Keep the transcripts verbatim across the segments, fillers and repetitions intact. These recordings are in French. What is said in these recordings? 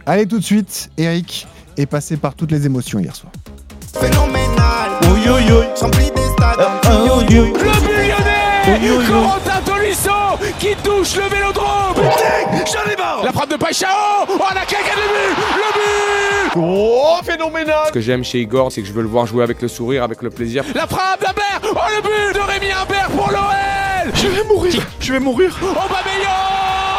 Allez, tout de suite, Eric est passé par toutes les émotions hier soir. Phénoménal. Oui, oui, oui. Rempli des stades. Euh, euh, oui, oui. Le millionnaire Oui, oui, oui. Corentin Tolisso qui touche le vélodrome. J'en ai marre. La frappe de Paixão. Oh, la claque à le but. Le but. Oh, phénoménal. Ce que j'aime chez Igor, c'est que je veux le voir jouer avec le sourire, avec le plaisir. La frappe d'Humbert. Oh, le but de Rémi Humbert pour l'O L. Je vais mourir. Je vais mourir. Aubameyang.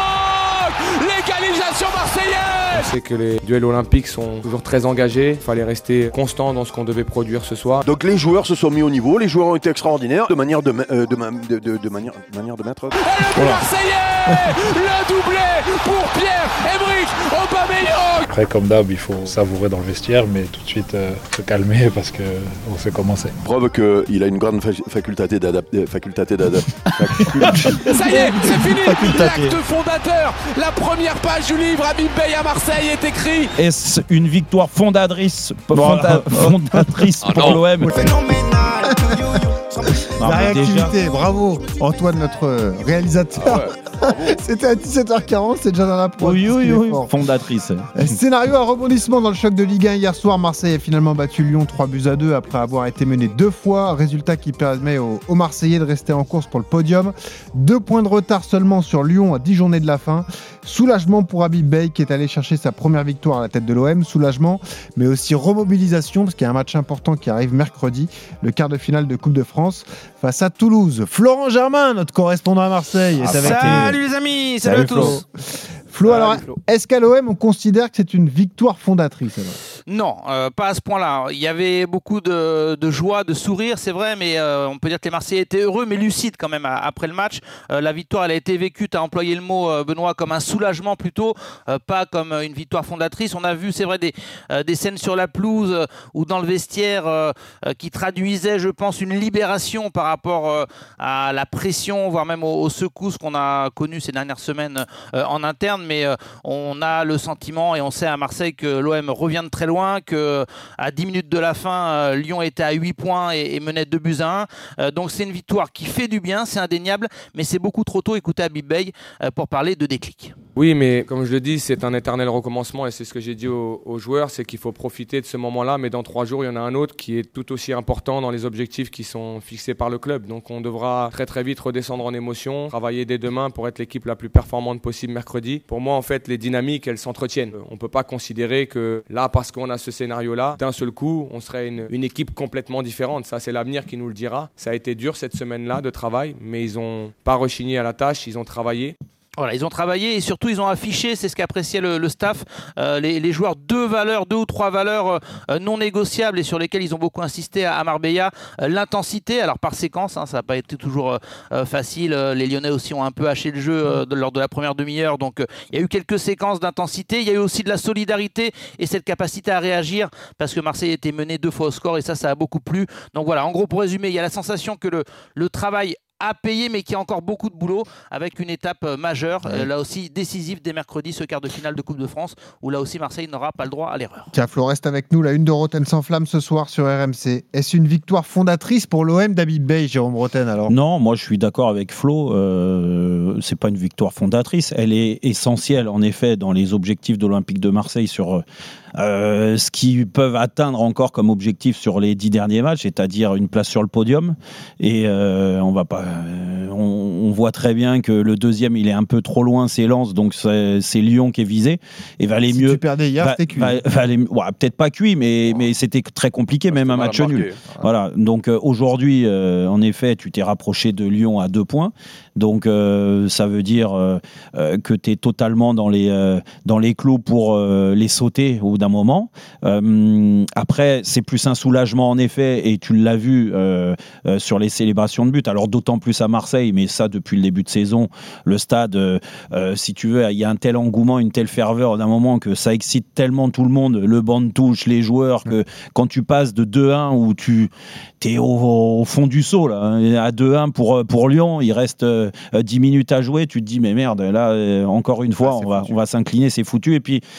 L'égalisation marseillaise. On sait que les duels olympiques sont toujours très engagés. Il fallait rester constant dans ce qu'on devait produire ce soir. Donc les joueurs se sont mis au niveau, les joueurs ont été extraordinaires de manière de, euh, de, ma- de, de, de manière, de manière de mettre. Et le but marseillais. Le doublé pour Pierre-Emerick Aubameyang. Après, comme d'hab, il faut savourer dans le vestiaire, mais tout de suite euh, se calmer parce qu'on sait comment c'est. Preuve qu'il a une grande fa- faculté d'adapter. Faculté d'adapter. Ça y est, c'est fini. Facultaté. L'acte fondateur. La première page du livre Habib Beye à Marseille est écrit. Est-ce une victoire fondatrice, fonda- fondatrice Ah pour non. l'O M? Phénoménal. Yo, yo, yo. Non, La mais déjà- réactivité, bravo Antoine, notre réalisateur. C'était à dix-sept heures quarante, c'est déjà dans la prod. Oui, oui, Il est oui, fort. fondatrice. Scénario à rebondissement dans le choc de Ligue un hier soir. Marseille a finalement battu Lyon trois buts à deux après avoir été mené deux fois. Résultat qui permet aux, aux Marseillais de rester en course pour le podium. Deux points de retard seulement sur Lyon à dix journées de la fin. Soulagement pour Habib Beye qui est allé chercher sa première victoire à la tête de l'O M. Soulagement, mais aussi remobilisation parce qu'il y a un match important qui arrive mercredi, le quart de finale de Coupe de France face à Toulouse. Florent Germain, notre correspondant à Marseille, est avec nous. Salut les amis, Salut, salut, à tous. Flo, alors, Salut, Flo. est-ce qu'à l'O M, on considère que c'est une victoire fondatrice alors ? Non, euh, pas à ce point-là. Il y avait beaucoup de, de joie, de sourire, c'est vrai, mais euh, on peut dire que les Marseillais étaient heureux, mais lucides quand même à- après le match. Euh, la victoire, elle a été vécue, tu as employé le mot, euh, Benoît, comme un soulagement plutôt, euh, pas comme euh, une victoire fondatrice. On a vu, c'est vrai, des, euh, des scènes sur la pelouse euh, ou dans le vestiaire euh, euh, qui traduisaient, je pense, une libération par rapport euh, à la pression, voire même aux, aux secousses qu'on a connues ces dernières semaines euh, en interne. Mais euh, on a le sentiment, et on sait à Marseille, que l'O M revient de très loin, que à dix minutes de la fin, euh, Lyon était à huit points et, et menait deux buts à un. Euh, donc c'est une victoire qui fait du bien, c'est indéniable, mais c'est beaucoup trop tôt. Écoutez Habib Beye euh, pour parler de déclic. Oui, mais comme je le dis, c'est un éternel recommencement et c'est ce que j'ai dit aux, aux joueurs, c'est qu'il faut profiter de ce moment-là, mais dans trois jours, il y en a un autre qui est tout aussi important dans les objectifs qui sont fixés par le club. Donc on devra très très vite redescendre en émotion, travailler dès demain pour être l'équipe la plus performante possible mercredi. Pour moi, en fait, les dynamiques, elles s'entretiennent. On ne peut pas considérer que là, parce qu'on a ce scénario-là, d'un seul coup, on serait une, une équipe complètement différente. Ça, c'est l'avenir qui nous le dira. Ça a été dur cette semaine-là de travail, mais ils n'ont pas rechigné à la tâche, ils ont travaillé. Voilà, ils ont travaillé et surtout ils ont affiché, c'est ce qu'appréciait le, le staff, euh, les, les joueurs, deux valeurs, deux ou trois valeurs euh, non négociables et sur lesquelles ils ont beaucoup insisté à, à Marbella. Euh, l'intensité, alors par séquence, hein, ça n'a pas été toujours euh, facile. Euh, les Lyonnais aussi ont un peu haché le jeu euh, de, lors de la première demi-heure, donc euh, il y a eu quelques séquences d'intensité. Il y a eu aussi de la solidarité et cette capacité à réagir parce que Marseille était mené deux fois au score et ça, ça a beaucoup plu. Donc voilà, en gros, pour résumer, il y a la sensation que le, le travail à payer, mais qui a encore beaucoup de boulot avec une étape euh, majeure, euh, là aussi décisive dès mercredi, ce quart de finale de Coupe de France, où là aussi Marseille n'aura pas le droit à l'erreur. Tiens, Flo, reste avec nous. La une de Roten sans flamme ce soir sur R M C. Est-ce une victoire fondatrice pour l'O M d'Habib Beye, Jérôme Roten alors ? Non, moi je suis d'accord avec Flo. Euh, c'est pas une victoire fondatrice. Elle est essentielle en effet dans les objectifs de l'Olympique de Marseille sur euh, ce qu'ils peuvent atteindre encore comme objectif sur les dix derniers matchs, c'est-à-dire une place sur le podium. Et euh, on va pas, euh, on, on voit très bien que le deuxième il est un peu trop loin, c'est Lens, donc c'est, c'est Lyon qui est visé. Et valait si mieux. tu perdais hier, va, c'était cuit. va, valait, ouais, peut-être pas cuit, mais, mais c'était très compliqué, même un match nul. Voilà. Donc euh, aujourd'hui, euh, en effet, tu t'es rapproché de Lyon à deux points. Donc euh, ça veut dire euh, euh, que tu es totalement dans les, euh, dans les clous pour euh, les sauter au bout d'un moment. Euh, après, c'est plus un soulagement en effet, et tu l'as vu euh, euh, sur les célébrations de but. Alors d'autant plus à Marseille, mais ça depuis le début de saison, le stade, euh, euh, si tu veux, il y a un tel engouement, une telle ferveur d'un moment que ça excite tellement tout le monde, le banc de touche, les joueurs, que quand tu passes de deux un où tu es au, au fond du seau, là, hein, à deux un pour, pour Lyon, il reste euh, dix minutes à jouer, tu te dis mais merde, là euh, encore une fois, ah, on, va, on va s'incliner, c'est foutu. Et puis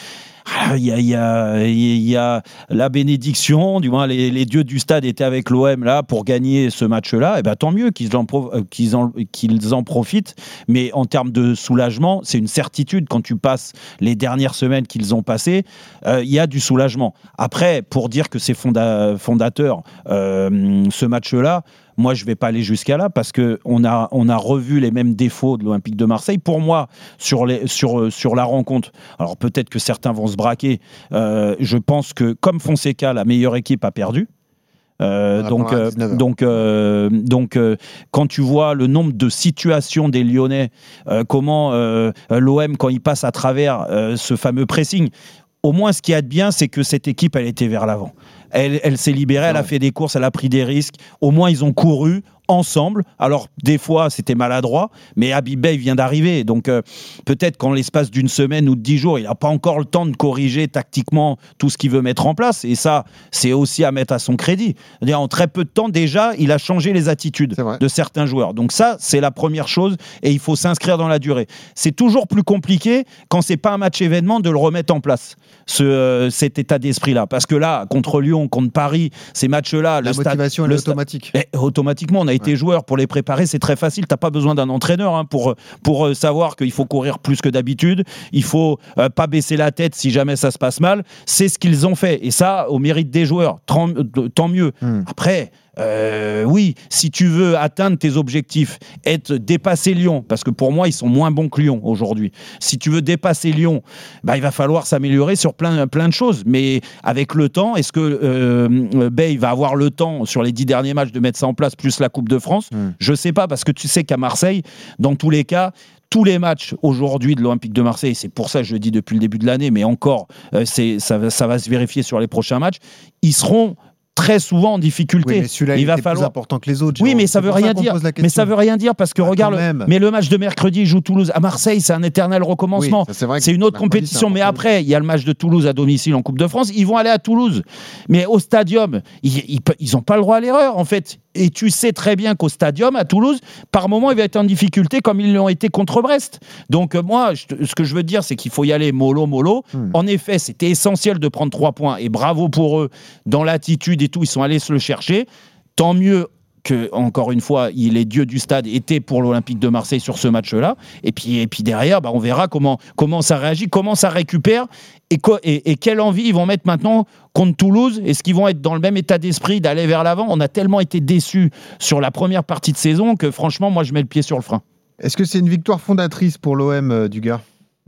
il y a, il y a, il y a la bénédiction, du moins les, les dieux du stade étaient avec l'O M là pour gagner ce match-là. Et ben tant mieux qu'ils en, qu'ils en, qu'ils en profitent. Mais en termes de soulagement, c'est une certitude quand tu passes les dernières semaines qu'ils ont passées, euh, il y a du soulagement. Après, pour dire que c'est fonda- fondateur, euh, ce match-là. Moi, je ne vais pas aller jusqu'à là parce qu'on a, on a revu les mêmes défauts de l'Olympique de Marseille. Pour moi, sur, les, sur, sur la rencontre, alors peut-être que certains vont se braquer, euh, je pense que comme Fonseca, la meilleure équipe a perdu. Euh, donc, euh, donc, euh, donc euh, quand tu vois le nombre de situations des Lyonnais, euh, comment euh, l'O M, quand il passe à travers euh, ce fameux pressing, au moins ce qu'il y a de bien, c'est que cette équipe, elle était vers l'avant. Elle, elle s'est libérée, elle a fait des courses, elle a pris des risques. Au moins, ils ont couru ensemble. Alors, des fois, c'était maladroit, mais Habib Bey vient d'arriver. Donc, euh, peut-être qu'en l'espace d'une semaine ou de dix jours, il n'a pas encore le temps de corriger tactiquement tout ce qu'il veut mettre en place. Et ça, c'est aussi à mettre à son crédit. C'est-à-dire, en très peu de temps, déjà, il a changé les attitudes de certains joueurs. Donc ça, c'est la première chose et il faut s'inscrire dans la durée. C'est toujours plus compliqué quand c'est pas un match événement de le remettre en place, ce, euh, cet état d'esprit-là. Parce que là, contre Lyon, contre Paris, ces matchs-là... La le motivation stade, est le automatique. Stade, eh, automatiquement, on a été ouais. joueur pour les préparer, c'est très facile. Tu n'as pas besoin d'un entraîneur hein, pour, pour euh, savoir qu'il faut courir plus que d'habitude. Il ne faut euh, pas baisser la tête si jamais ça se passe mal. C'est ce qu'ils ont fait. Et ça, au mérite des joueurs, tant, tant mieux. Mmh. Après... Euh, oui, si tu veux atteindre tes objectifs, être dépasser Lyon, parce que pour moi ils sont moins bons que Lyon aujourd'hui. Si tu veux dépasser Lyon, bah, il va falloir s'améliorer sur plein, plein de choses. Mais avec le temps, est-ce que euh, Bey va avoir le temps sur les dix derniers matchs de mettre ça en place, plus la Coupe de France ? mmh. Je sais pas, parce que tu sais qu'à Marseille, dans tous les cas, tous les matchs aujourd'hui de l'Olympique de Marseille, c'est pour ça que je le dis depuis le début de l'année, mais encore, euh, c'est, ça, ça va se vérifier sur les prochains matchs, ils seront très souvent en difficulté. Oui, mais celui-là, il, il va falloir plus important que les autres. Oui, mais ça veut rien dire. Mais ça veut rien dire parce que ah, regarde, le... mais le match de mercredi, il joue Toulouse à Marseille, c'est un éternel recommencement. Oui, c'est, c'est une autre compétition. Mais après, il y a le match de Toulouse à domicile en Coupe de France. Ils vont aller à Toulouse, mais au Stadium, ils ils ont pas le droit à l'erreur en fait. Et tu sais très bien qu'au Stadium, à Toulouse, par moment, il va être en difficulté comme ils l'ont été contre Brest. Donc euh, moi, je, ce que je veux dire, c'est qu'il faut y aller mollo, mollo. Mmh. En effet, c'était essentiel de prendre trois points. Et bravo pour eux, dans l'attitude et tout, ils sont allés se le chercher. Tant mieux que, encore une fois, les dieux du stade étaient pour l'Olympique de Marseille sur ce match-là. Et puis, et puis derrière, bah, on verra comment, comment ça réagit, comment ça récupère et, co- et, et quelle envie ils vont mettre maintenant contre Toulouse. Est-ce qu'ils vont être dans le même état d'esprit d'aller vers l'avant ? On a tellement été déçus sur la première partie de saison que franchement, moi, je mets le pied sur le frein. Est-ce que c'est une victoire fondatrice pour l'O M, euh, Dugas ?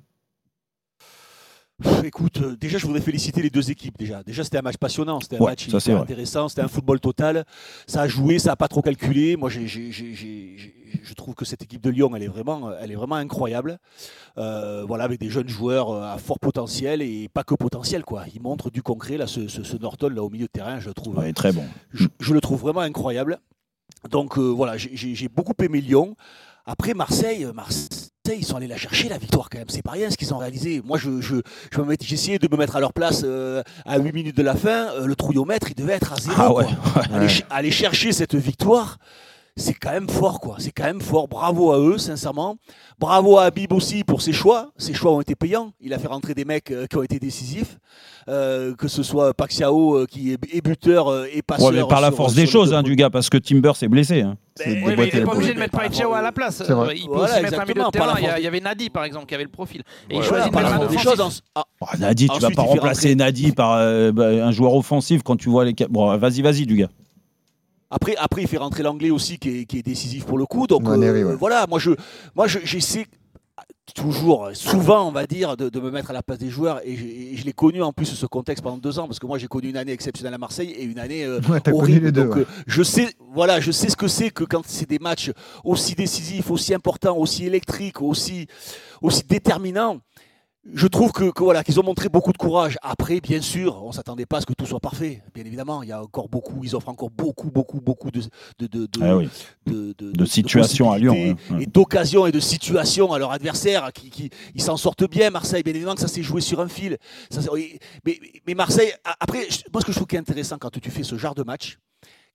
Écoute, euh, déjà je voudrais féliciter les deux équipes. Déjà, déjà c'était un match passionnant, c'était un ouais, match hyper intéressant, c'était un football total. Ça a joué, ça a pas trop calculé. Moi, j'ai, j'ai, j'ai, j'ai, je trouve que cette équipe de Lyon, elle est vraiment, elle est vraiment incroyable. Euh, voilà, avec des jeunes joueurs à fort potentiel et pas que potentiel, quoi. Ils montrent du concret là, ce, ce, ce Norton là au milieu de terrain, je le trouve. Ouais, très bon. Je, je le trouve vraiment incroyable. Donc euh, voilà, j'ai, j'ai, j'ai beaucoup aimé Lyon. Après Marseille, Marseille. Ils sont allés la chercher la victoire quand même, c'est pas rien ce qu'ils ont réalisé. Moi je, je, je me j'ai essayé de me mettre à leur place euh, à huit minutes de la fin, euh, le trouillomètre il devait être à zéro. Ah ouais, quoi. ouais. Aller, ch- aller chercher cette victoire, c'est quand même fort quoi, c'est quand même fort, bravo à eux sincèrement. Bravo à Habib aussi pour ses choix, ses choix ont été payants, il a fait rentrer des mecs euh, qui ont été décisifs, euh, que ce soit Paxiao euh, qui est, est buteur euh, et passeur. Ouais, mais par la force sur, des sur choses, hein, du gars, parce que Timber s'est blessé. Hein. Ben, oui, mais il n'est pas obligé de mettre Paxiao à la place. Euh, il peut voilà, aussi mettre un milieu de terrain. Il y, a, il y avait Nadi par exemple qui avait le profil. Et ouais, il choisit voilà, de mettre un offensif. Choses en... ah. oh, Nadi, tu ne vas pas remplacer rentrer... Nadi par euh, bah, un joueur offensif quand tu vois les. Bon, vas-y, vas-y, du gars. Après, après, il fait rentrer l'anglais aussi qui est, qui est décisif pour le coup. Donc ouais, euh, ouais. voilà, moi, je, moi je, j'essaie toujours, souvent, on va dire, de, de me mettre à la place des joueurs. Et, et je l'ai connu en plus ce contexte pendant deux ans, parce que moi, j'ai connu une année exceptionnelle à Marseille et une année euh, ouais, horrible. Les deux, donc, ouais. euh, je sais, voilà, je sais ce que c'est que quand c'est des matchs aussi décisifs, aussi importants, aussi électriques, aussi, aussi déterminants. Je trouve que, que voilà qu'ils ont montré beaucoup de courage. Après, bien sûr, on s'attendait pas à ce que tout soit parfait. Bien évidemment, il y a encore beaucoup, ils offrent encore beaucoup, beaucoup, beaucoup de de de de, ah oui. de, de, de, de situations à Lyon ouais. et d'occasions et de situations à leur adversaire qui, qui ils s'en sortent bien. Marseille, bien évidemment que ça s'est joué sur un fil. Ça, mais, mais Marseille, après, moi ce que je trouve qui est intéressant quand tu fais ce genre de match,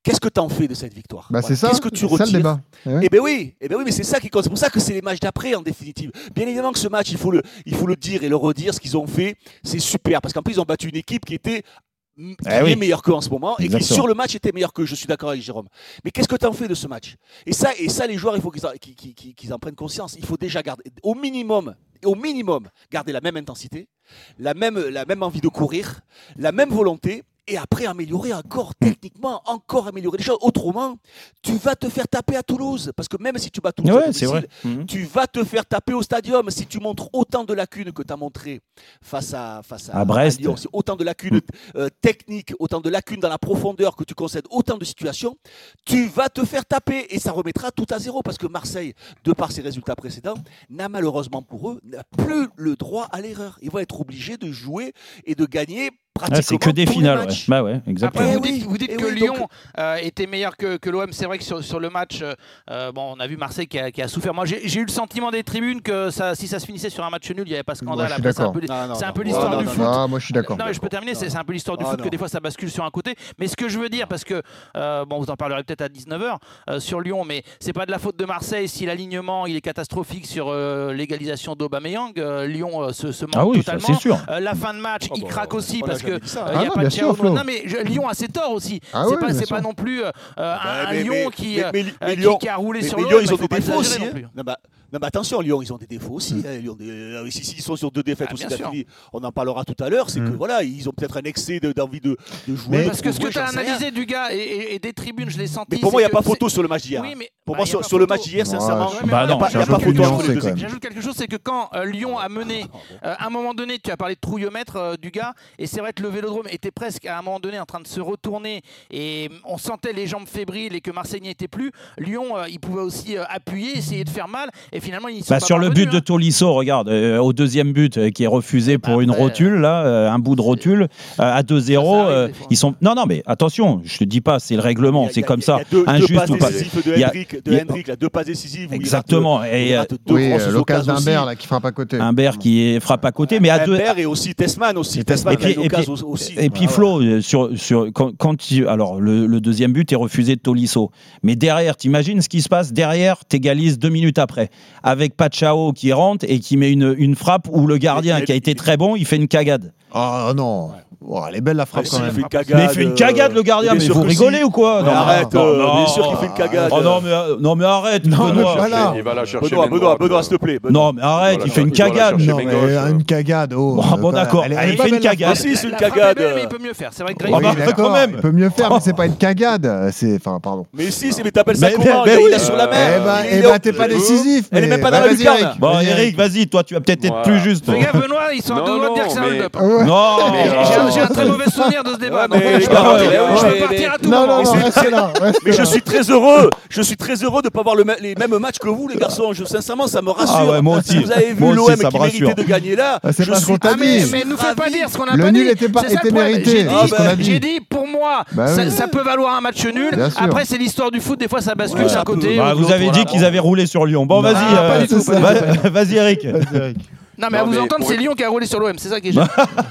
Qu'est-ce que tu en fais de cette victoire? Bah, voilà. C'est ça, Qu'est-ce que tu c'est retires? ça le débat. Ouais. Eh bien oui, eh ben oui, mais c'est ça qui compte. C'est pour ça que c'est les matchs d'après en définitive. Bien évidemment que ce match, il faut le, il faut le dire et le redire, ce qu'ils ont fait, c'est super. Parce qu'en plus, ils ont battu une équipe qui était qui Eh est oui. meilleure qu'eux en ce moment et qui Exactement. sur le match était meilleur qu'eux. Je suis d'accord avec Jérôme. Mais qu'est-ce que tu en fais de ce match? Et ça, et ça, les joueurs, il faut qu'ils en, qu'ils, qu'ils, qu'ils en prennent conscience. Il faut déjà garder, au minimum, au minimum, garder la même intensité, la même, la même envie de courir, la même volonté. Et après, améliorer encore, techniquement, encore améliorer les choses. Autrement, tu vas te faire taper à Toulouse. Parce que même si tu bats Toulouse, Ouais, à c'est domicile, vrai. Mhm. tu vas te faire taper au stadium. Si tu montres autant de lacunes que tu as montré face à, face à, À Brest. Lyon, si autant de lacunes euh, techniques, autant de lacunes dans la profondeur que tu concèdes, autant de situations, tu vas te faire taper. Et ça remettra tout à zéro. Parce que Marseille, de par ses résultats précédents, n'a malheureusement pour eux n'a plus le droit à l'erreur. Ils vont être obligés de jouer et de gagner pratiquement Ah, c'est que des tous les finales. Ouais. matchs. Bah ouais, exactement. Après, Eh vous dites, oui, vous dites eh que oui, Lyon donc- euh, était meilleur que, que l'O M. C'est vrai que sur, sur le match, euh, bon, on a vu Marseille qui a, qui a souffert. Moi, j'ai, j'ai eu le sentiment des tribunes que ça, si ça se finissait sur un match nul, il n'y avait pas de scandale. Moi, je suis Après, c'est un d'accord. peu, Non, non, c'est un non. peu Non, l'histoire non, du non, foot. Ah, moi je suis d'accord. Non, mais je peux terminer. C'est, c'est un peu l'histoire du Ah, foot non. que des fois ça bascule sur un côté. Mais ce que je veux dire, parce que euh, bon, vous en parlerez peut-être à dix-neuf heures euh, sur Lyon, mais c'est pas de la faute de Marseille si l'alignement il est catastrophique sur euh, l'égalisation d'Aubameyang. Euh, Lyon euh, se, se manque Ah oui, ça, totalement. c'est sûr. Euh, la fin de match, Oh, il bah, craque aussi on a parce que jamais dit ça, hein. euh, il y Ah a non, pas bien de sûr, Thiago. Flo. Non, mais je- Lyon a ses torts aussi. Ah c'est oui, pas, bien c'est sûr. pas non plus euh, un, un Mais- Lyon mais- qui, mais- euh, mais- euh, mais qui- Lyon- qui a roulé Mais, sur mais l'O M. Lyon, ils il ont faut des pas défauts aussi. exagérer non hein. plus. Non, bah, non, mais attention, Lyon, ils ont des défauts aussi. hein. Lyon, euh, si- S'ils sont sur deux défaites Ah, aussi bien sûr. d'affilée, on en parlera tout à l'heure. C'est Mm. que voilà, ils ont peut-être un excès de- d'envie de, de jouer. Mais- Parce que de ce que jouer, tu as j'en sais rien. analysé du gars et, et- et des tribunes, je l'ai senti. Mais pour moi, il c'est n'y a pas que photo sur le match d'hier. Oui, mais Pour bah, moi, y a sur, pas sur le photo. match d'hier, Ouais, sincèrement, je- il n'y Bah a non, pas, c'est il y un a pas peu plus photo entre nuancé, les deux quand même. équipes. J'ajoute quelque chose, c'est que quand euh, Lyon a mené, euh, à un moment donné, tu as parlé de trouillomètre euh, du gars, et c'est vrai que le Vélodrome était presque à un moment donné en train de se retourner, et on sentait les jambes fébriles et que Marseille n'y était plus. Lyon, euh, il pouvait aussi euh, appuyer, essayer de faire mal, et finalement ils y sont Bah, pas sur le parvenus, but de hein. Tolisso, regarde, euh, au deuxième but euh, qui est refusé pour Bah, une après, rotule, là, euh, un bout de rotule, euh, à deux zéro, Ça, ça arrive euh, des fois. ils sont. Non, non, mais attention, je te dis pas, c'est le règlement, Il y a- c'est il y a- comme il y a ça, deux, deux injuste passes ou pas. décisives de Il y a- Hendrick, de il y a- Hendrick, là, deux passes décisives. où il Exactement, rate- et, il rate deux Oui, grosses euh, l'occasion aussi. d'Ambert là qui frappe à côté. Humbert qui est- frappe à côté, mais à deux. Humbert et aussi Tessman aussi. Et Tessman Et qui a puis, une et puis- occasion aussi. et puis Voilà. Flo, euh, sur, sur, quand, quand il- alors le, le deuxième but est refusé de Tolisso. Mais derrière, t'imagines ce qui se passe derrière, t'égalises deux minutes après. Avec Pachao qui rentre et qui met une, une frappe où le gardien, Mais- qui a été très bon, il fait une cagade. Oh non. Oh, elle est belle la frappe Ah, quand si, il même. fait une cagade, Mais il fait une cagade le gardien, bien mais sûr vous que rigolez si. ou quoi? Mais Non, arrête, non, euh, non. bien sûr qu'il fait une cagade. Oh non mais, euh, non mais arrête Non, Benoît. voilà. Il va la chercher. Benoît, main Benoît, droite. Benoît, s'il te plaît. Benoît. Non mais arrête, Voilà, il fait une il doit la cagade. chercher. Non, main mais gauche, euh. une cagade. Oh, Bon, euh, bon, quand- d'accord. Elle, est- Ah, elle il est pas fait une belle, la cagade. Ah frappe. si, c'est une La frappe est cagade. belle, mais il peut mieux faire. C'est vrai que Oui, Ah bah, Grégory- quand même. Il peut mieux faire, mais c'est pas une cagade. C'est, enfin, pardon. Mais si, c'est- mais t'appelles ça Mais- comment mais- Il mais est oui. là sur la Eh mer. ben, Il eh est ben, là- t'es pas Euh, décisif. Elle est mais- même pas dans bah, la vas-y, lucarne. Eric. Bon Vas-y, Eric, vas-y, toi tu vas peut-être être Voilà. plus juste. Fais gaffe, Benoît, ils sont à Non, deux doigts de dire non, que c'est un mais- hold-up. Ouais. Non. Mais- J'ai j'ai un, j'ai un très mauvais souvenir de ce débat. Ouais, donc mais- je peux mais- partir, mais- je peux mais- partir à tout Non, moment. non, non, Mais reste là. reste Mais je là. suis très heureux. Je suis très heureux de ne pas voir le ma- les mêmes matchs que vous, les garçons. Je, sincèrement, ça me rassure. Ah ouais, moi aussi. Si vous avez vu Moi aussi, l'O M ça qui me rassure. méritait de gagner là, Ah, c'est je pas ce suis qu'on t'a Ah mais, dit. mais nous fais pas ravi. dire ce qu'on a Le pas nul dit. était pas- C'est ça était le problème. mérité, J'ai c'est dit, ce qu'on a dit. j'ai dit, pour moi, Bah ça, oui. ça peut valoir un match nul. Bien sûr. Après, c'est l'histoire du foot. Des fois, ça bascule Ouais, d'un ça peut. côté. Bah, ou de vous avez l'autre, dit voilà. qu'ils avaient roulé sur Lyon. Bon, Non, vas-y. pas euh, du tout, pas du va- Vas-y Eric. Vas-y, Eric. Non, mais à Non, vous mais entendre, pour- c'est Lyon qui a roulé sur l'O M. C'est ça qui est génial.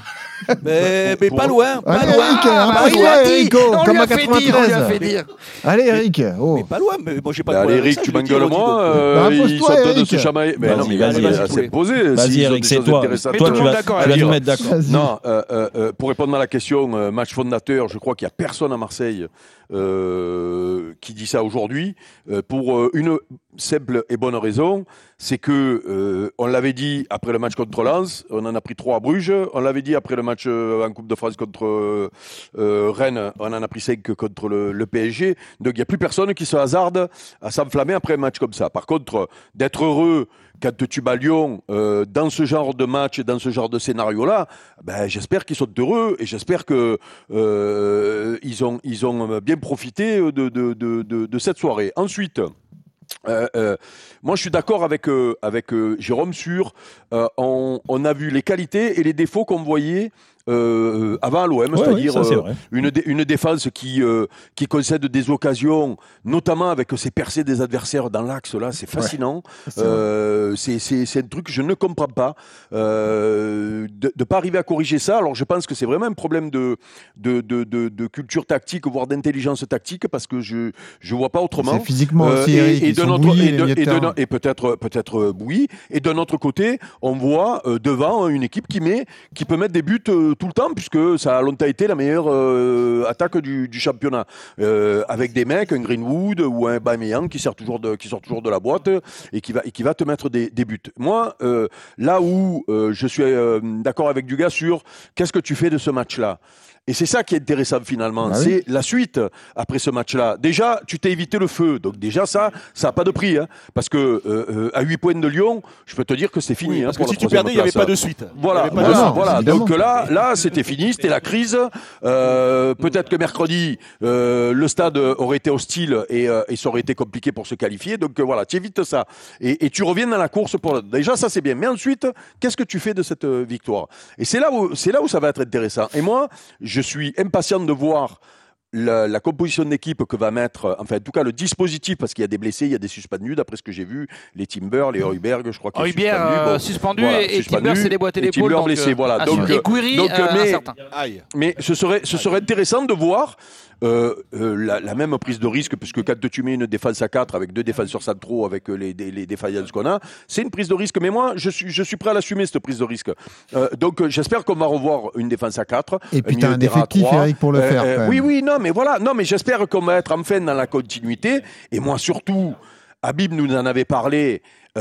Mais, mais Pour- pas loin. Pas Allez, loin. Eric, Ah, bah, un peu il loin, a dit. Erico, On lui comme a à fait dire, on lui a quatre-vingt-treize. fait dire. Allez, Eric. Oh. Mais pas loin. Mais moi, j'ai pas de Bah, problème allez, avec Eric, ça, tu je le dis, m'engueules on dit moi. donc. euh, Bah, ils impose-toi, sont de Eric. se chamailler. Mais Vas-y, non, mais vas-y, vas-y, vas-y. c'est posé. Vas-y S'ils ont Eric, des c'est choses toi. intéressantes Mais Toi tout le tu monde vas d'accord tu vas avec nous ça. mettre d'accord. Vas-y. Non, euh, euh, euh, pour répondre à la question, euh, match fondateur, je crois qu'il n'y a personne à Marseille euh, qui dit ça aujourd'hui, euh, pour euh, une simple et bonne raison, c'est que euh, on l'avait dit après le match contre Lens, on en a pris trois à Bruges, on l'avait dit après le match euh, en Coupe de France contre euh, euh, Rennes, on en a pris cinq contre le, le P S G, donc il n'y a plus personne qui se hasarde à s'enflammer après un match comme ça. Par contre, d'être heureux quand tu bats Lyon euh, dans ce genre de match, dans ce genre de scénario-là, ben, j'espère qu'ils sont heureux et j'espère que euh, ils ont ils ont bien profité de de de de, de cette soirée. Ensuite. Euh, euh, moi, je suis d'accord avec euh, avec euh, Jérôme sur. Euh, on, on a vu les qualités et les défauts qu'on voyait euh, avant l'O M, ouais, c'est-à-dire oui, ça, euh, une, dé- une défense qui, euh, qui concède des occasions, notamment avec ces percées des adversaires dans l'axe, là, c'est fascinant. Ouais, c'est, euh, c'est, c'est, c'est un truc que je ne comprends pas. Euh, de ne pas arriver à corriger ça, alors je pense que c'est vraiment un problème de, de, de, de, de culture tactique, voire d'intelligence tactique, parce que je ne vois pas autrement. C'est physiquement Euh, aussi, et, Eric, et ils de sont notre, bouillis, et, les de- milieux de et de terrain. no- et peut-être peut-être euh, bouillis. Et d'un autre côté, on voit euh, devant une équipe qui met, qui peut mettre des buts euh, tout le temps, puisque ça a longtemps été la meilleure euh, attaque du, du championnat, euh, avec des mecs, un Greenwood ou un Aubameyang qui sort toujours de, qui sort toujours de la boîte et qui va, et qui va te mettre des, des buts. Moi, euh, là où euh, je suis euh, d'accord avec Dugas sur qu'est-ce que tu fais de ce match-là. Et c'est ça qui est intéressant finalement, Ah oui. c'est la suite après ce match-là. Déjà, tu t'es évité le feu, donc déjà ça, ça n'a pas de prix, hein, parce que euh, euh, à huit points de Lyon, je peux te dire que c'est fini. Oui, hein, parce pour que la si tu troisième perdais, il n'y avait place. pas de suite. Voilà, Il y avait pas de voilà, suite. voilà. évidemment. Donc là, là, c'était fini, c'était la crise. Euh, peut-être que mercredi, euh, le stade aurait été hostile et, euh, et ça aurait été compliqué pour se qualifier. Donc euh, voilà, tu évites ça et, et tu reviens dans la course pour. Déjà, ça c'est bien. Mais ensuite, qu'est-ce que tu fais de cette euh, victoire? Et c'est là où, c'est là où ça va être intéressant. Et moi, je suis impatient de voir la, la composition d'équipe que va mettre, enfin en tout cas le dispositif, parce qu'il y a des blessés, il y a des suspendus, d'après ce que j'ai vu, les Timber, les Højbjerg, je crois qu'il est Højbjerg suspendu. euh, Bon, suspendu voilà, et, et suspendu, Timber s'est déboîté et l'épaule. Timber donc, blessé, euh, voilà. à Donc, suivre. Et Gouiri, donc, euh, mais- incertain. Aïe. Mais ce serait, ce serait intéressant de voir euh, euh, la, la même prise de risque, puisque quand tu mets une défense à quatre avec deux défenseurs centraux, avec euh, les, les, les défaillances qu'on a, c'est une prise de risque. Mais moi, je suis, je suis prêt à l'assumer, cette prise de risque. Euh, donc, euh, j'espère qu'on va revoir une défense à quatre. Et puis, un t'as milieu un de terrain à effectif, trois. Eric, pour le Euh, faire. euh, quand même. oui, oui, non, mais voilà. Non, mais j'espère qu'on va être enfin dans la continuité. Et moi, surtout, Habib nous en avait parlé.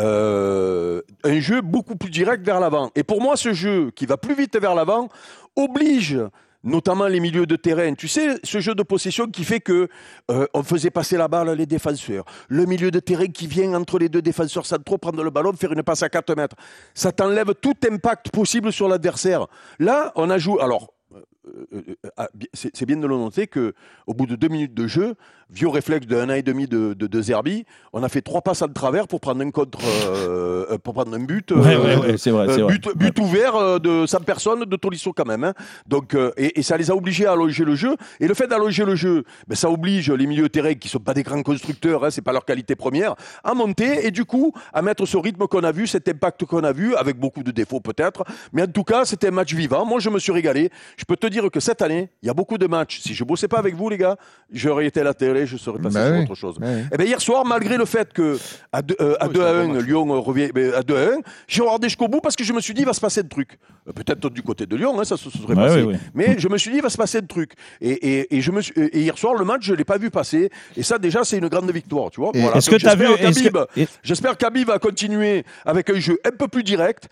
Euh, un jeu beaucoup plus direct vers l'avant. Et pour moi, ce jeu qui va plus vite vers l'avant oblige notamment les milieux de terrain. Tu sais, ce jeu de possession qui fait que euh, on faisait passer la balle les défenseurs. Le milieu de terrain qui vient entre les deux défenseurs centraux, prendre le ballon, faire une passe à quatre mètres. Ça t'enlève tout impact possible sur l'adversaire. Là, on a joué... Alors, euh, euh, ah, c'est c'est bien de le noter que au bout de deux minutes de jeu, vieux réflexe de un an et demi de, de, de Zerbi, on a fait trois passes en travers pour prendre un contre, euh, pour prendre un but, euh, Ouais, ouais, ouais, c'est vrai, c'est euh, vrai. but, but ouvert euh, de cent personnes de Tolisso quand même. Hein. Donc euh, et, et ça les a obligés à allonger le jeu. Et le fait d'allonger le jeu, ben, ça oblige les milieux de terrain qui sont pas des grands constructeurs, hein, c'est pas leur qualité première, à monter et du coup à mettre ce rythme qu'on a vu, cet impact qu'on a vu, avec beaucoup de défauts peut-être. Mais en tout cas, c'était un match vivant. Moi, je me suis régalé. Je peux te dire que cette année, il y a beaucoup de matchs. Si je bossais pas avec vous, les gars, j'aurais été à la télé, je serais passé Bah sur oui. autre chose. Bah oui. Et bien hier soir, malgré le fait que à deux, euh, à Oui, deux c'est à un bon un, match. Lyon euh, revient ben, à deux à un, j'ai regardé jusqu'au bout parce que je me suis dit il va se passer un truc. Euh, Peut-être du côté de Lyon, hein, ça se serait Ouais, passé. oui, oui. Mais je me suis dit il va se passer un truc. Et, et, et je me suis, et hier soir, le match, je l'ai pas vu passer. Et ça, déjà, c'est une grande victoire, tu vois. Et Est-ce Donc, que tu as vu j'espère est-ce que- qu'Habib- et- J'espère qu'Habib va continuer avec un jeu un peu plus direct,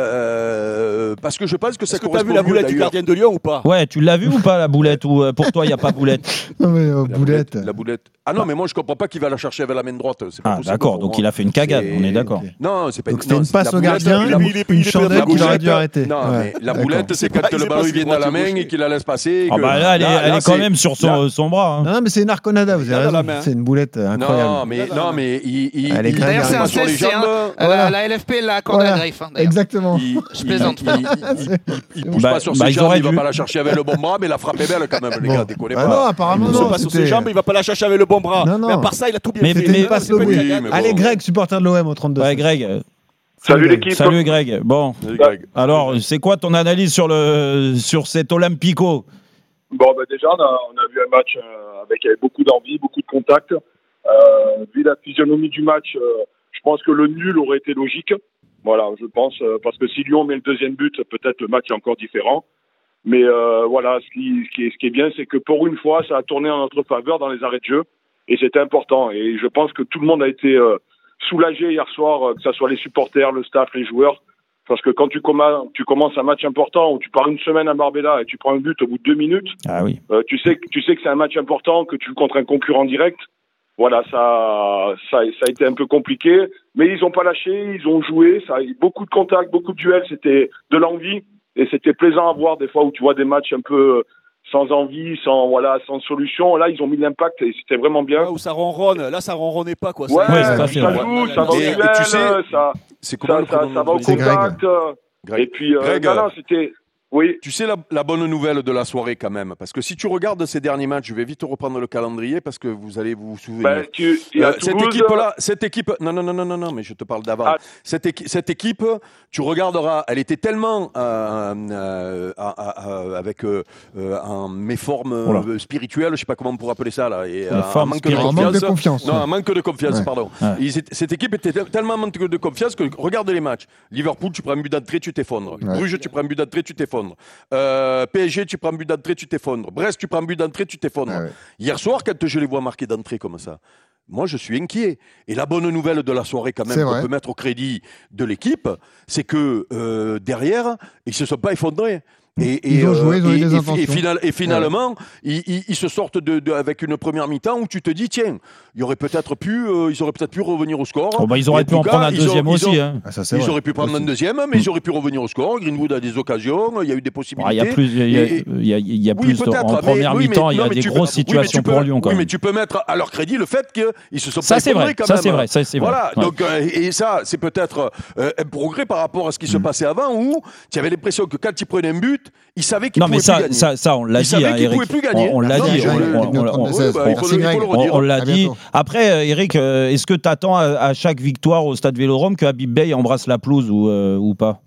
euh, parce que je pense que ça Est-ce que tu as correspond vu la mieux, boulette du d'ailleurs. gardien de Lyon ou pas? Ouais, tu l'as vu ou pas la boulette ou euh, pour toi il y a pas boulette? Non, mais euh, La boulette. La boulette. Ah non, mais moi je comprends pas qu'il va la chercher avec la main droite. C'est pas Ah possible d'accord, pour donc moi. il a fait une cagade, C'est- on est d'accord. Non, c'est pas Donc c'était non, une c'est- passe la au boulette, gardien, il est- il est- il est une pas chandelle la qu'il aurait boulette. dû arrêter. Non, Ouais, mais la d'accord. boulette, c'est Il quand est le pas ballon il vient dans la droite main gauche. et qu'il la laisse passer. Ah que- bah là elle est, elle est quand c'est- même sur son, là- son bras. hein. Non, non, mais c'est une arconada, vous Il a avez dans la raison. main. C'est une boulette euh, incroyable. Non, mais, non, mais il, il, Elle est il- gringarde. il D'ailleurs, c'est va un sur les seize, c'est jambes. un- Voilà. la, la L F P l'a accordé Voilà. à Greif. hein, d'ailleurs. Exactement. Il, Je plaisante, il, il, il, il, il pousse Bah- pas sur bah, ses ils jambes, auraient il va dû. pas la chercher avec le bon bras, mais la frappe est belle quand même, les Bon. gars, déconnez Bah pas. non, apparemment, Il non. se passe sur c'était- ses jambes, il va pas la chercher avec le bon bras. Non, non. Mais à part ça, il a tout bien Mais- fait. mais- C'est passe pas une Lobby. cagade. mais Allez, bon. Greg, supporter de l'O M au trente-deux. Ouais Greg. euh, Salut l'équipe. Salut Greg. Bon, Salut, Greg. alors c'est quoi ton analyse sur le sur cet Olympico? Bon, bah déjà, on a, on a vu un match euh, avec, avec beaucoup d'envie, beaucoup de contact. Euh, vu la physionomie du match, euh, je pense que le nul aurait été logique. Voilà, je pense, euh, parce que si Lyon met le deuxième but, peut-être le match est encore différent. Mais euh, voilà, ce qui, ce, qui est, ce qui est bien, c'est que pour une fois, ça a tourné en notre faveur dans les arrêts de jeu. Et c'était important. Et je pense que tout le monde a été euh, soulagé hier soir, euh, que ce soit les supporters, le staff, les joueurs. Parce que quand tu, comma- tu commences un match important, où tu pars une semaine à Marbella et tu prends un but au bout de deux minutes, Ah oui. euh, tu sais, que- tu sais que c'est un match important, que tu joues contre un concurrent direct. Voilà, ça, ça, ça a été un peu compliqué. Mais ils n'ont pas lâché, ils ont joué. Ça a eu beaucoup de contacts, beaucoup de duels. C'était de l'envie. Et c'était plaisant à voir des fois où tu vois des matchs un peu sans envie, sans, voilà, sans solution. Là, ils ont mis l'impact et c'était vraiment bien. Là où ça ronronne, là ça ronronnait pas quoi. Ouais, Ça- Ouais, ça, c'est joue, vrai. ça va au Et- et duel, tu sais, ça, C'est comment ça, le ça, prénom ça de va au notre C'est ami Greg. contact. Greg. Et puis, euh, Greg, non, non, c'était, Oui. Tu sais la, la bonne nouvelle de la soirée quand même, parce que si tu regardes ces derniers matchs, je vais vite reprendre le calendrier parce que vous allez vous souvenir. Ben, tu, il y a Euh, cette Toulouse, équipe-là, cette équipe, non, non, non, non, non, non, mais je te parle d'avant. Ah. Cette, équi- cette équipe, tu regarderas, elle était tellement euh, euh, à- à- à- avec euh, euh, un méforme euh, Voilà. spirituelle, je sais pas comment on pourrait appeler ça là, et Une euh, un forme manque de Un confiance. manque de confiance. Non, ouais. un manque de confiance, Ouais. pardon. Ouais. Ils étaient- cette équipe était tel- tellement manque de confiance que regarde les matchs. Liverpool, tu prends un but d'entrée, tu t'effondres. Ouais. Bruges, tu prends un but d'entrée, tu t'effondres. Euh, P S G, tu prends un but d'entrée, tu t'effondres. Brest, tu prends un but d'entrée, tu t'effondres. Ouais, ouais. Hier soir, quand je les vois marquer d'entrée comme ça, moi, je suis inquiet. Et la bonne nouvelle de la soirée, quand même, C'est qu'on vrai. peut mettre au crédit de l'équipe, c'est que euh, derrière, ils se sont pas effondrés. Et, Ils ont joué, ils ont eu et- des et- intentions. et final- et finalement, ils, ils- ils se sortent de, de- avec une première mi-temps où tu te dis, tiens, il y aurait peut-être pu, euh, ils auraient peut-être pu revenir au score. Oh, bah, ils Et auraient en pu tout en cas, prendre un ils ont- deuxième ils aussi. ont- Hein. Ah, ça, c'est Ils vrai. auraient pu prendre Aussi. un deuxième, mais ils auraient pu revenir au score. Greenwood a des occasions, il y a eu des Bon, possibilités. Il y a plus, il y a, Et- il y a, il y a Oui, plus de- peut-être, en mais- première oui, mais- mi-temps, il y non, a mais des tu grosses peux- oui, mais situations tu peux- pour Lyon quand Oui, même. mais tu peux mettre à leur crédit le fait qu'ils se sont Ça pas c'est effondrés vrai, quand ça même. c'est vrai, ça c'est vrai. Voilà, Ouais. donc, euh, et ça, c'est peut-être euh, un progrès par rapport à ce qui se Mm. passait avant, où tu avais l'impression que quand ils prenaient un but, ils savaient qu'ils Non pouvaient mais plus ça, gagner. ça, ça, on l'a Ils dit, savaient hein, qu'ils Eric. pouvaient plus gagner. On, on l'a Non, dit, j'ai- on, j'ai- on- j'ai- on- j'ai- on- j'ai- Ouais, bah, il faut le- Merci, il faut le Greg. redire. on l'a À dit. bientôt. Après, euh, Eric, euh, est-ce que tu attends à, à chaque victoire au Stade Vélodrome que Habib Bey embrasse la pelouse ou, euh, ou pas?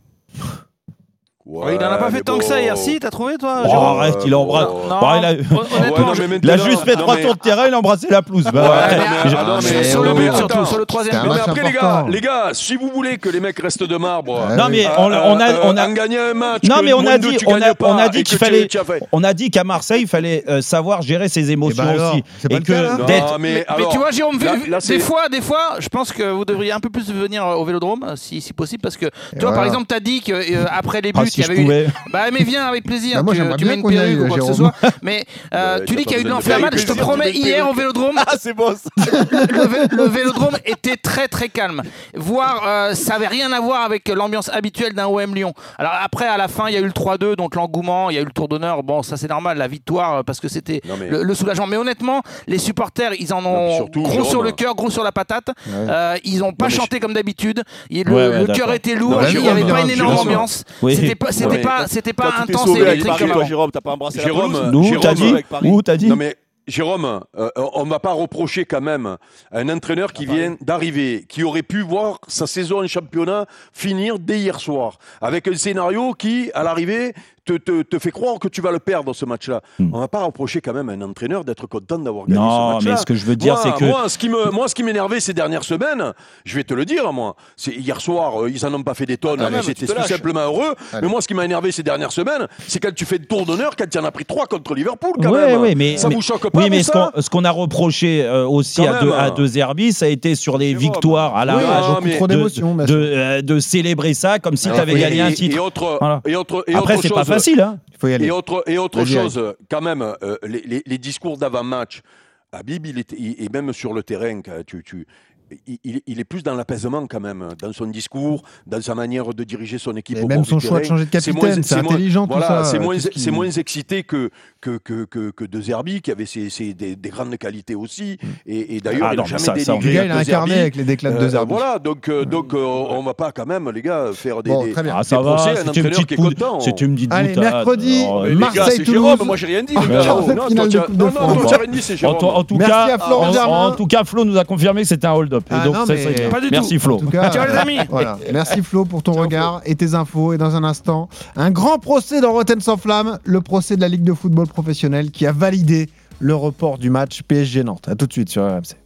Ouais, il en a pas fait mais tant que ça bon. hier, si, t'as trouvé toi Oh, Jérôme arrête, il embrasse. Oh. Non, Bon, il a, honnêtement, Ah ouais, non, mais il a maintenant- juste fait non, trois mais- tours de terrain, il a embrassé la pelouse. Bah, Ouais, ouais. non, mais- Je- ah, non, mais- sur non, le mais but attends. surtout, sur le troisième C'était Non, un mais match après, les important. gars, les gars, si vous voulez que les mecs restent de marbre, Ouais, Non oui. mais euh, on, on a, euh, on a, en gagnant un match, non que mais on moins a de deux, dit, tu on a, gagnes pas, on a et dit que qu'il tu- fallait, tu as fait- on a dit qu'à Marseille, il fallait euh, savoir gérer ses émotions Eh ben alors, aussi, c'est pas et le cas, là. que Non, d'être. mais, Mais, alors, mais tu vois, Jérôme, là- vu- là, des c'est- fois, des fois, je pense que vous devriez un peu plus venir au Vélodrome, si, si possible, parce que toi, voilà. par exemple, t'as dit que euh, après les buts, Ah, il si y je avait eu. pouvais. Bah, mais viens avec plaisir. Bah, moi, tu j'aimerais tu bien mets une qu'on y aille, perruque ou quoi que ce Jérôme. soit. Mais euh, Ouais, tu t'as dis pas qu'il y a eu de besoin de l'enflammade. Je te perruque, promets, tu mets une hier au perruque. Vélodrome, Ah, c'est bon. ça. le, vé- le Vélodrome était très très calme. Voire, euh, ça avait rien à voir avec l'ambiance habituelle d'un O M Lyon. Alors après, à la fin, il y a eu le trois deux, donc l'engouement, il y a eu le tour d'honneur. Bon, ça c'est normal, la victoire, euh, parce que c'était Non, mais- le, le soulagement. Mais honnêtement, les supporters, ils en Non, ont mais surtout, gros Jérôme, sur le cœur, gros sur la patate. Ouais. Euh, ils n'ont pas mais chanté comme d'habitude. Il- Le, Ouais, ouais, le d'accord. cœur était lourd. Non, mais Il n'y Jérôme, avait pas une non, énorme Jérôme. ambiance. Oui. C'était pas, c'était Ouais. pas, c'était pas Quand tu t'es intense sauvé et avec électrique Paris, comme toi, avant. Jérôme, t'as pas embrassé la Jérôme, pelouse Nous, Jérôme, t'as dit, avec Paris. où t'as dit. Non mais Jérôme, euh, on ne va pas reprocher quand même à un entraîneur qui vient d'arriver, qui aurait pu voir sa saison en championnat finir dès hier soir, avec un scénario qui, à l'arrivée, te, te, te fait croire que tu vas le perdre ce match-là. Hmm. On ne va pas reprocher quand même à un entraîneur d'être content d'avoir gagné ce Non, match-là. mais ce que je veux dire, Moi, c'est que moi, ce qui me, moi, ce qui m'énervait ces dernières semaines, je vais te le dire, moi, c'est hier soir, euh, ils en ont pas fait des tonnes, Ah, quand mais même, j'étais tu te tout lâches. simplement heureux. Allez. Mais moi, ce qui m'a énervé ces dernières semaines, c'est quand tu fais le tour d'honneur, quand tu en as pris trois contre Liverpool, quand Ouais, même. ouais, mais, ça mais- vous choque pas, oui, mais vous, ce ça qu'on, ce qu'on a reproché euh, aussi Quand à deux, même. à deux Herbis, ça a été sur les Jérôme. victoires à la Oui, rage, beaucoup mais- trop de, d'émotions. de, bien sûr. euh, de célébrer ça comme si Et- tu avais et- gagné un et- titre. Et autre, Voilà. et autre, et Après, autre c'est pas chose, facile. Hein. Il faut y aller. Et autre, et autre Vas-y, chose, quand même, euh, les, les, les discours d'avant-match, Habib, il est, il- et même sur le terrain, quand tu, tu, il, il- il est plus dans l'apaisement quand même, dans son discours, dans sa manière de diriger son équipe. Et au même bord son du choix de terrain. changer de C'est capitaine, moins- c'est moins- intelligent tout voilà, ça. c'est moins, tout ce qui- c'est moins excité que, que, que, que, que De Zerbi, qui avait ses, ses- des, des grandes qualités aussi. Et, et d'ailleurs, Ah il non, n'a mais jamais ça, ça, Le dénigré gars, il a De incarné Zerbi. avec les déclats de Euh, deux Herbis. Voilà, donc, euh, donc euh, on va pas quand même, les gars, faire des, Bon, des, très bien. Ah, ça des va, procès à un c'est une entraîneur petite qui est bout- content. c'est une petite Allez, boutade. mercredi, Alors, Mais euh, les gars, Marseille, c'est Toulouse. Jérôme, moi j'ai rien dit. les Ah, gars. quart de non, finale toi, de tu Coupe de as- non, France. non, toi, tu as rien dit, c'est En, Jérôme. tout- en tout Merci cas, à Florent en- Germain. en tout cas, Flo nous a confirmé que c'était un hold-up. Et Ah donc, non, ça, mais- c'est bien. Pas du tout. Merci Flo. En tout cas, Ciao, les amis. Voilà. Merci Flo pour ton regard et tes infos. Et dans un instant, un grand procès dans Rotten sans flamme, le procès de la Ligue de football professionnel qui a validé le report du match P S G Nantes. A tout de suite sur R M C.